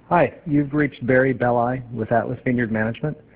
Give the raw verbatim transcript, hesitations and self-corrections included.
Hi, you've reached Barry Belli with Atlas Vineyard Management.